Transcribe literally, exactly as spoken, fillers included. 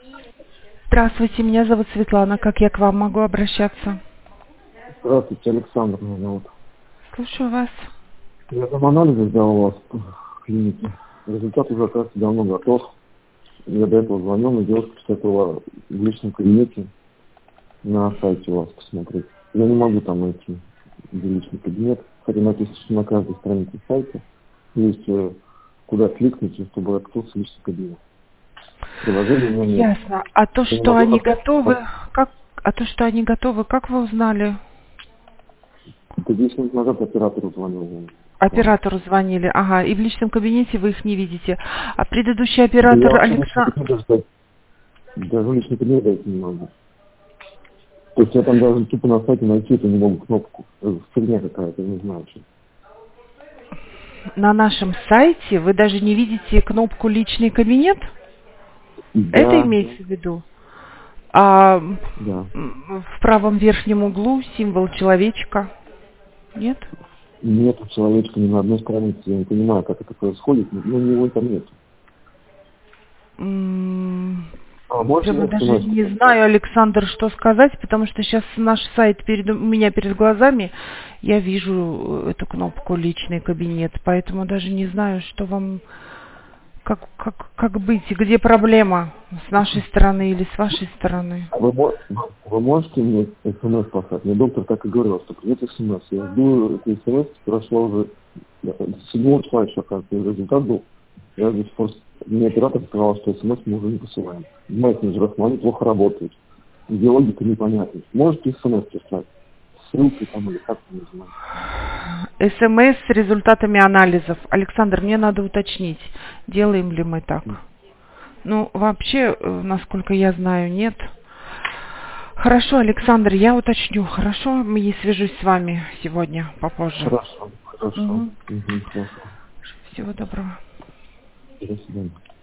Здравствуйте, меня зовут Светлана. Как я к вам могу обращаться? Здравствуйте, Александр меня зовут. Слушаю вас. Я там анализы сделал у вас в клинике. Результат уже, кажется, давно готов. Я до этого звонил, но девушка посоветовала в личном кабинете на сайте у вас посмотреть. Я не могу там найти где личный кабинет, хотя написано, что на каждой странице сайта есть э, куда кликнуть, чтобы открылся личный кабинет. Приложения у меня нет. Ясно. А то, Я не что могу они открыть. готовы, как, а то, что они готовы, как вы узнали? Это десять минут назад оператору звонил. Оператору звонили, ага, и в личном кабинете вы их не видите. А предыдущий Да я оператор вообще личный Александр... кабинет даже, дать- даже личный кабинет дать не могу. То есть я там даже тупо на сайте найти это не могу кнопку. Это фигня какая-то, не знаю, что. На нашем сайте вы даже не видите кнопку «Личный кабинет»? Это Да, имеется в виду? А да. м, в правом верхнем углу символ человечка? Нет? Нету человечка ни на одной странице. Я не понимаю, как это происходит. Ну, него там нет. М, А можете Прямо мне даже смс не прислать? знаю, Александр, что сказать, потому что сейчас наш сайт перед, у меня перед глазами, я вижу э, эту кнопку «Личный кабинет», поэтому даже не знаю, что вам, как, как, как быть, и где проблема, с нашей стороны или с вашей стороны. Вы, мо- вы можете мне смс послать? Мне доктор так и говорил, что придет смс. Я жду этой смс, прошло уже да, седьмого числа еще, как результат был. Я до сих пор, мне оператор сказал, что смс мы уже не посылаем. Мессенджеров, но они плохо работают. Где логика непонятна. Можете смс прислать? Ссылки там или как, не знаю. СМС с результатами анализов. Александр, мне надо уточнить, делаем ли мы так. Ну, вообще, э, насколько я знаю, нет. Хорошо, Александр, я уточню. Хорошо, я свяжусь с вами сегодня попозже. Хорошо, хорошо. Угу. Угу, хорошо. Всего доброго. До свидания.